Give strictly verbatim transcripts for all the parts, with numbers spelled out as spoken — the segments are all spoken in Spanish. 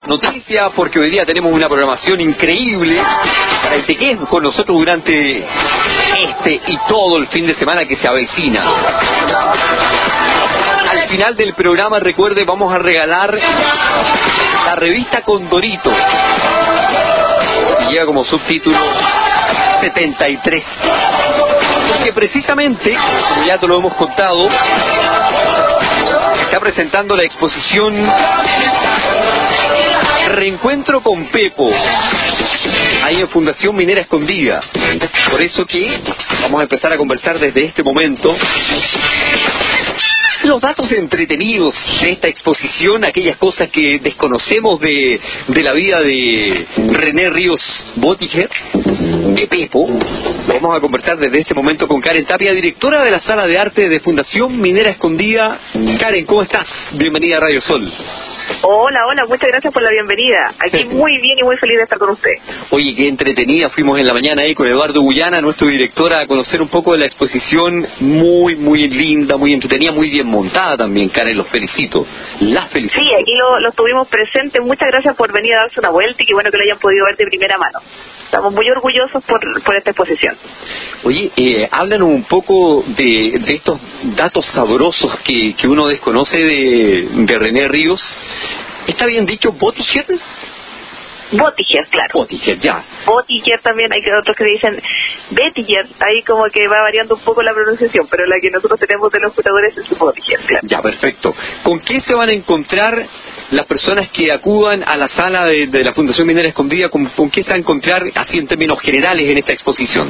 Noticias, porque hoy día tenemos una programación increíble para que te quedes con nosotros durante este y todo el fin de semana que se avecina. Al final del programa, recuerde, vamos a regalar la revista Condorito, que lleva como subtítulo setenta y tres, porque precisamente, como ya te lo hemos contado, está presentando la exposición Reencuentro con Pepo, ahí en Fundación Minera Escondida. Por eso que vamos a empezar a conversar desde este momento los datos entretenidos de esta exposición, aquellas cosas que desconocemos de, de la vida de René Ríos Bottiger, de Pepo. Vamos a conversar desde este momento con Karen Tapia, directora de la Sala de Arte de Fundación Minera Escondida. Karen, ¿cómo estás? Bienvenida a Radio Sol. Hola, hola, muchas gracias por la bienvenida. Aquí muy bien y muy feliz de estar con usted. Oye, qué entretenida. Fuimos en la mañana ahí con Eduardo Guyana, nuestro director, a conocer un poco de la exposición. Muy, muy linda, muy entretenida, muy bien montada también, Karen. Los felicito. Las felicito. Sí, aquí lo, lo tuvimos presentes. Muchas gracias por venir a darse una vuelta y qué bueno que lo hayan podido ver de primera mano. Estamos muy orgullosos por, por esta exposición. Oye, eh, háblanos un poco de, de estos datos sabrosos que, que uno desconoce de, de René Ríos. ¿Está bien dicho Bottiger? Bottiger, claro. Bottiger, ya. Bottiger también, hay otros que dicen Bettiger, ahí como que va variando un poco la pronunciación, pero la que nosotros tenemos de los curadores es Bottiger, claro. Ya, perfecto. ¿Con qué se van a encontrar las personas que acudan a la sala de, de la Fundación Minera Escondida? ¿Con, con qué se van a encontrar, así en términos generales, en esta exposición?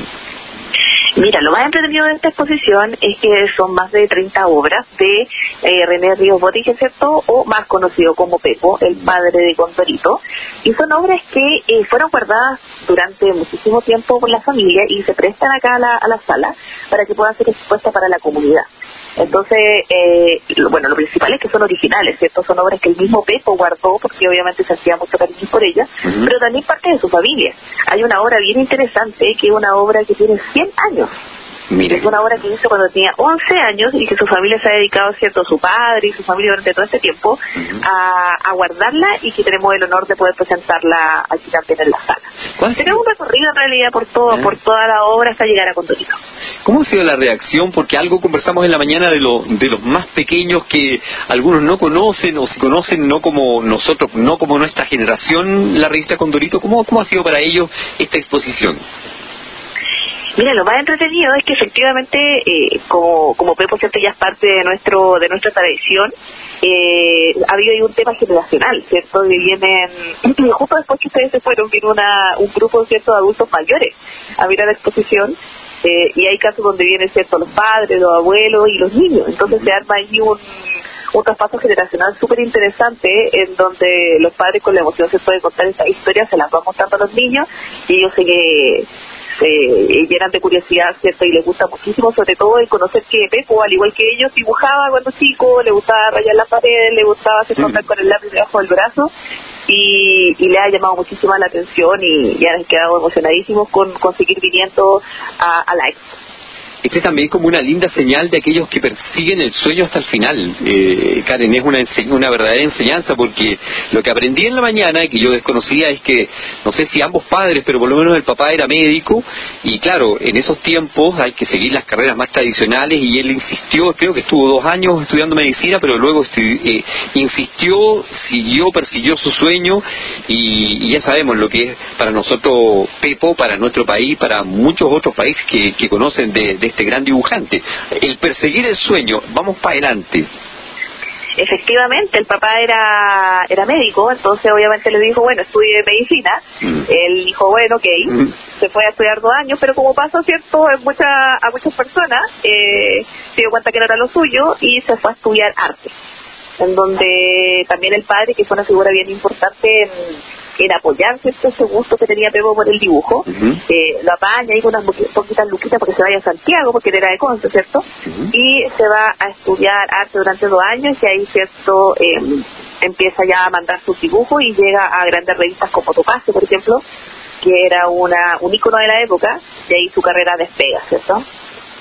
Mira, lo más entretenido de esta exposición es que son más de treinta obras de eh, René Ríos Bottiger, ¿cierto? O más conocido como Pepo, el padre de Condorito. Y son obras que eh, fueron guardadas durante muchísimo tiempo por la familia y se prestan acá a la, a la sala para que puedan ser expuestas para la comunidad. Entonces, eh, lo, bueno, lo principal es que son originales, ¿cierto? Son obras que el mismo Pepo guardó porque obviamente se hacía mucho cariño por ellas, uh-huh. pero también parte de su familia. Hay una obra bien interesante que es una obra que tiene cien años. Mire. Es una obra que hizo cuando tenía once años y que su familia se ha dedicado, ¿cierto?, su padre y su familia durante todo este tiempo uh-huh. a, a guardarla y que tenemos el honor de poder presentarla aquí también en la sala. Tenemos un recorrido en realidad por todo, uh-huh. por toda la obra hasta llegar a Condorito. ¿Cómo ha sido la reacción? Porque algo conversamos en la mañana de, lo, de los más pequeños que algunos no conocen o si conocen no como nosotros, no como nuestra generación, la revista Condorito. ¿Cómo, cómo ha sido para ellos esta exposición? Mira, lo más entretenido es que efectivamente, eh, como, como Pepo, ¿cierto?, ya es parte de nuestro de nuestra tradición, eh, ha habido ahí un tema generacional, ¿cierto?, que vienen, justo después que ustedes se fueron, vino una, un grupo, ¿cierto?, de adultos mayores a mirar la exposición, eh, y hay casos donde vienen, ¿cierto?, los padres, los abuelos y los niños, entonces se arma ahí un... un traspaso generacional súper interesante en donde los padres con la emoción se pueden contar esta historia, se las van mostrando a los niños y ellos se, que, se llenan de curiosidad, ¿cierto? Y les gusta muchísimo, sobre todo, el conocer que Pepo, al igual que ellos, dibujaba cuando chico, le gustaba rayar las paredes, le gustaba hacer contar con el lápiz debajo del brazo y, y le ha llamado muchísimo la atención y ya han quedado emocionadísimos con, con seguir viniendo a, a la expo. Este también es como una linda señal de aquellos que persiguen el sueño hasta el final. Eh, Karen, es una, ense- una verdadera enseñanza porque lo que aprendí en la mañana y que yo desconocía es que, no sé si ambos padres, pero por lo menos el papá era médico y claro, en esos tiempos hay que seguir las carreras más tradicionales y él insistió, creo que estuvo dos años estudiando medicina, pero luego estu- eh, insistió, siguió, persiguió su sueño y, y ya sabemos lo que es para nosotros Pepo, para nuestro país, para muchos otros países que, que conocen de, de este gran dibujante. El perseguir el sueño, vamos para adelante. Efectivamente, el papá era era médico, entonces obviamente le dijo, bueno, estudie medicina. Mm. Él dijo, bueno, ok, mm. se fue a estudiar dos años, pero como pasó, ¿cierto?, en mucha, a muchas personas, eh, se dio cuenta que no era lo suyo y se fue a estudiar arte, en donde también el padre, que fue una figura bien importante en en apoyar, ¿cierto?, ese gusto que tenía Pepo por el dibujo, uh-huh. eh, lo apaña ahí con unas poquitas luquitas porque se vaya a Santiago, porque él era de Conce, ¿cierto? Uh-huh. Y se va a estudiar arte durante dos años y ahí, ¿cierto?, eh, empieza ya a mandar sus dibujos y llega a grandes revistas como Topase, por ejemplo, que era una un ícono de la época, y ahí su carrera despega, ¿cierto?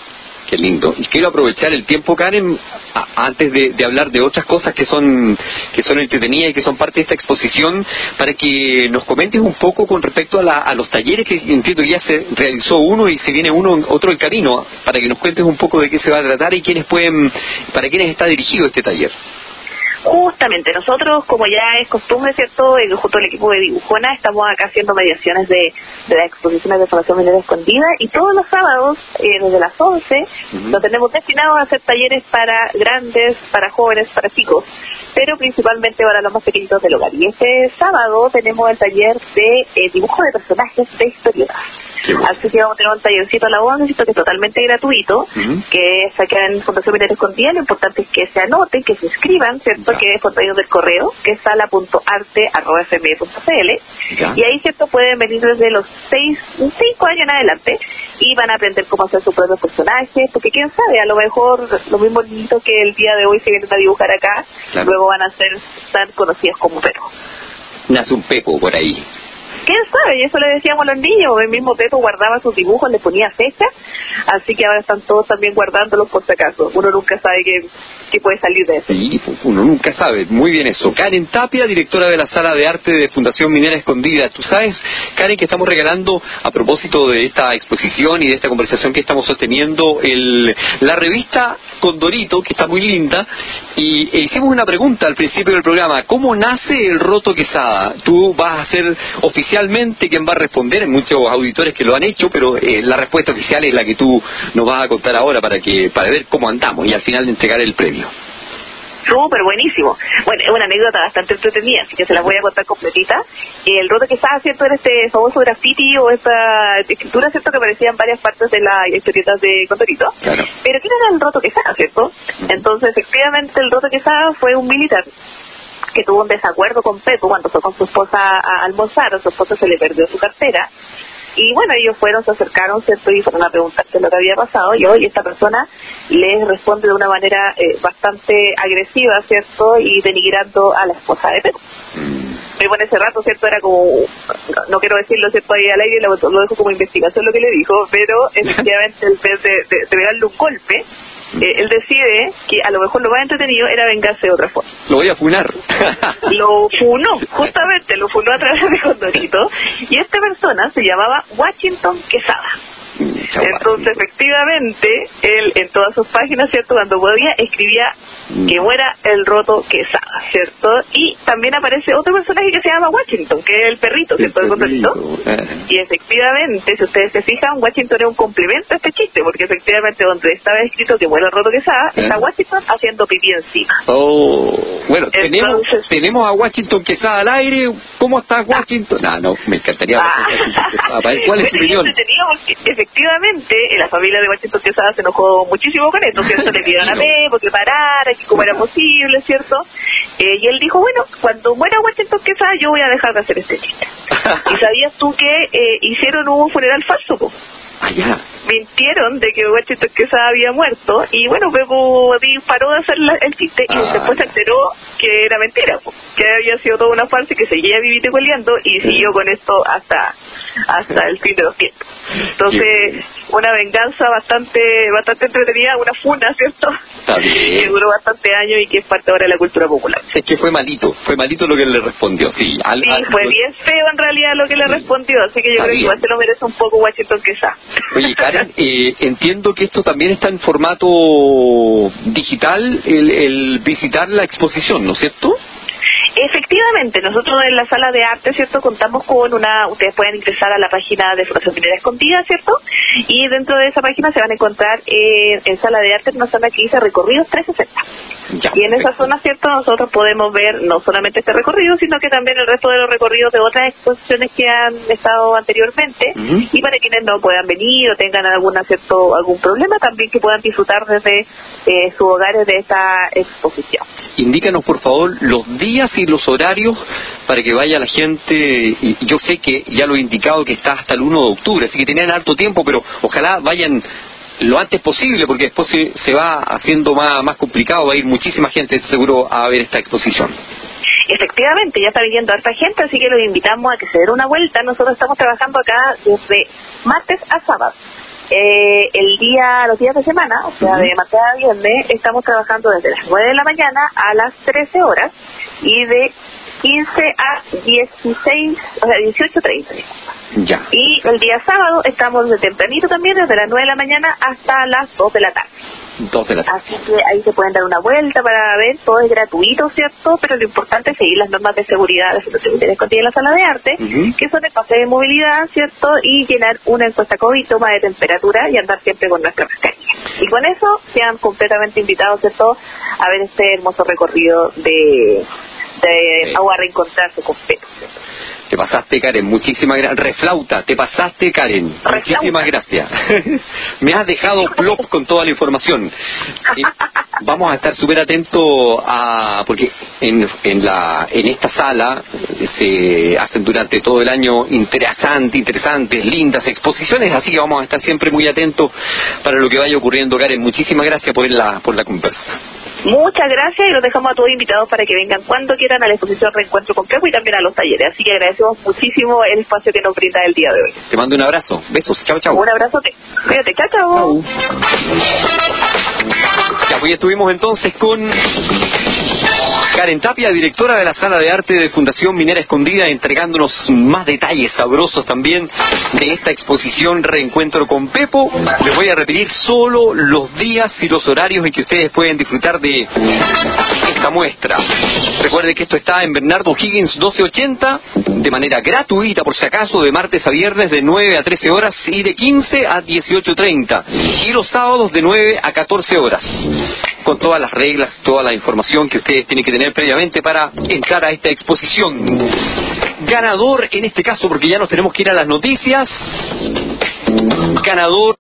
Qué lindo. Y quiero aprovechar el tiempo, Karen, a, antes de, de hablar de otras cosas que son que son entretenidas y que son parte de esta exposición, para que nos comentes un poco con respecto a, la, a los talleres, que entiendo que ya se realizó uno y se viene uno otro en camino, para que nos cuentes un poco de qué se va a tratar y quiénes pueden, para quiénes está dirigido este taller. Justamente, nosotros, como ya es costumbre, ¿cierto?, eh, junto al equipo de Dibujona, estamos acá haciendo mediaciones de, de las exposiciones de Fundación Minera Escondida, y todos los sábados, eh, desde las once, uh-huh. lo tenemos destinado a hacer talleres para grandes, para jóvenes, para chicos, pero principalmente para los más pequeñitos del hogar. Y este sábado tenemos el taller de eh, dibujo de personajes de historietas. Bueno. Así que vamos a tener un tallercito a la once, que es totalmente gratuito, uh-huh. que se queda en Fundación Minera Escondida. Lo importante es que se anoten, que se inscriban, ¿cierto?, ya. que es por medio del correo, que es sala punto arte arroba f m e punto c l, y ahí, ¿cierto?, pueden venir desde los seis, cinco años en adelante, y van a aprender cómo hacer sus propios personajes, porque quién sabe, a lo mejor lo mismo lindo que el día de hoy se vienen a dibujar acá, claro. luego van a ser tan conocidos como Pepo. Nace un Pepo por ahí. ¿Quién sabe? Y eso le decíamos a los niños. El mismo Pepo guardaba sus dibujos, le ponía fecha, así que ahora están todos también guardándolos por si acaso. Uno nunca sabe qué, qué puede salir de eso. Sí, uno nunca sabe. Muy bien eso. Karen Tapia, directora de la Sala de Arte de Fundación Minera Escondida. Tú sabes, Karen, que estamos regalando, a propósito de esta exposición y de esta conversación que estamos sosteniendo, el, la revista Condorito, que está muy linda, y e hicimos una pregunta al principio del programa: ¿cómo nace el Roto Quesada? Tú vas a ser oficialmente quien va a responder, en muchos auditores que lo han hecho, pero eh, la respuesta oficial es la que tú nos vas a contar ahora para que para ver cómo andamos y al final de entregar el premio. Súper buenísimo. Bueno, es una anécdota bastante entretenida, así que se la voy a contar completita. El Roto Quesada, ¿cierto?, era este famoso graffiti o esta escritura, ¿cierto?, que aparecía en varias partes de las historietas de Condorito. Claro. Pero ¿quién era el Roto Quesada, cierto? Uh-huh. Entonces, efectivamente, el Roto Quesada fue un militar que tuvo un desacuerdo con Pepo cuando fue con su esposa a almorzar. A su esposa se le perdió su cartera, y bueno, ellos fueron, se acercaron, ¿cierto?, y fueron a preguntarse lo que había pasado, y hoy esta persona les responde de una manera eh, bastante agresiva, ¿cierto?, y denigrando a la esposa de Pepo. Pepo en ese rato, ¿cierto?, era como, no, no quiero decirlo, ¿cierto?, ahí al aire, lo, lo dejo como investigación lo que le dijo, pero efectivamente, en vez de, de, de pegarle un golpe, Eh, él decide que a lo mejor lo más entretenido era vengarse de otra forma. Lo voy a funar. Lo funó, justamente, lo funó a través de Condorito, y esta persona se llamaba Washington Quesada. Entonces, efectivamente, él en todas sus páginas, ¿cierto?, cuando podía, escribía que muera el Roto Quesada, ¿cierto? Y también aparece otro personaje que se llama Washington, que es el perrito, ¿cierto?, el Condorito. Y efectivamente, si ustedes se fijan, Washington es un complemento a este chiste, porque efectivamente donde estaba escrito que muera el Roto Quesada, ¿Eh? está Washington haciendo pipí encima. Oh, bueno, Entonces, tenemos tenemos a Washington Quesada al aire. ¿Cómo está Washington? Ah. No, no, me encantaría ah. Para ver cuál es su opinión. Efectivamente, la familia de Washington Quesada se enojó muchísimo con esto, ¿cierto? Le pidieron a Pepo que parara, que cómo era posible, ¿cierto? Eh, y él dijo, bueno, cuando muera Washington Quesada yo voy a dejar de hacer este chiste. ¿Y sabías tú que eh, hicieron un funeral falso, po? Allá. Mintieron de que Washington Quesada había muerto, y bueno, Pepo paró de hacer la, el chiste, y ah, después se enteró que era mentira, po, que había sido toda una farsa y que seguía viviendo y coleando, y sí. siguió con esto hasta hasta el fin de los tiempos. Entonces, una venganza bastante bastante entretenida, una funa, ¿cierto? Está bien. Que duró bastante años y que es parte ahora de la cultura popular. Es que fue malito, fue malito lo que le respondió, sí. Al, sí, al, fue al, bien feo en realidad lo que le respondió, así que yo creo bien. que igual se lo merece un poco Washington Quesada. Oye, Karen, eh, entiendo que esto también está en formato digital, el, el visitar la exposición, ¿no es cierto? Efectivamente, nosotros en la sala de arte, ¿cierto?, contamos con una, ustedes pueden ingresar a la página de Fundación Minera Escondida, ¿cierto?, y dentro de esa página se van a encontrar eh, en sala de arte una zona que dice recorridos trescientos sesenta. Ya, y en esa zona, ¿cierto?, nosotros podemos ver no solamente este recorrido, sino que también el resto de los recorridos de otras exposiciones que han estado anteriormente, uh-huh. y para quienes no puedan venir o tengan alguna, ¿cierto?, algún problema, también que puedan disfrutar desde eh, sus hogares de esta exposición. Indícanos, por favor, los días y los horarios para que vaya la gente. Y yo sé que ya lo he indicado que está hasta el uno de octubre, así que tienen harto tiempo, pero ojalá vayan lo antes posible, porque después se, se va haciendo más, más complicado, va a ir muchísima gente seguro a ver esta exposición. Efectivamente, ya está viniendo harta gente, así que los invitamos a que se den una vuelta. Nosotros estamos trabajando acá desde martes a sábado, Eh, el día, los días de semana, o sea, uh-huh. de martes a viernes, estamos trabajando desde las nueve de la mañana a las trece horas y de quince a dieciséis, o sea, dieciocho treinta. Ya. Y el día sábado estamos desde tempranito también, desde las nueve de la mañana hasta las dos de la tarde. dos de la tarde. Así que ahí se pueden dar una vuelta para ver, todo es gratuito, ¿cierto? Pero lo importante es seguir las normas de seguridad de Centro Cemiterio Escondida en la Sala de Arte, uh-huh. que son el pase de movilidad, ¿cierto? Y llenar una encuesta COVID, toma de temperatura y andar siempre con nuestra mascarilla. Y con eso sean completamente invitados, ¿cierto?, a ver este hermoso recorrido de... de agua a reencontrarse con Pepo. Te pasaste, Karen, muchísimas gracias. Reflauta, te pasaste, Karen. Reflauta. Muchísimas gracias. Me has dejado plop con toda la información. Eh, vamos a estar súper atentos a... porque en, en, la, en esta sala se hacen durante todo el año interesantes, interesantes, lindas exposiciones, así que vamos a estar siempre muy atentos para lo que vaya ocurriendo, Karen. Muchísimas gracias por la, por la conversa. Muchas gracias y los dejamos a todos invitados para que vengan cuando quieran a la exposición Reencuentro con Pepo y también a los talleres. Así que agradecemos muchísimo el espacio que nos brinda el día de hoy. Te mando un abrazo. Besos. Chao, chao. Un abrazo. Cuídate. Chao, chao. Ya, pues estuvimos entonces con Karen Tapia, directora de la Sala de Arte de Fundación Minera Escondida, entregándonos más detalles sabrosos también de esta exposición Reencuentro con Pepo. Les voy a repetir solo los días y los horarios en que ustedes pueden disfrutar de esta muestra. Recuerden que esto está en Bernardo Higgins doce ochenta, de manera gratuita por si acaso, de martes a viernes de nueve a trece horas y de quince a dieciocho treinta, y los sábados de nueve a catorce horas, con todas las reglas, toda la información que ustedes tienen que tener previamente para entrar a esta exposición. Ganador en este caso, porque ya nos tenemos que ir a las noticias, ganador